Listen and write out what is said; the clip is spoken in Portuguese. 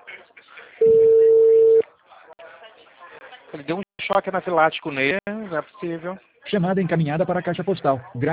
Ele deu um choque anafilático nele, não é possível. Chamada encaminhada para a caixa postal.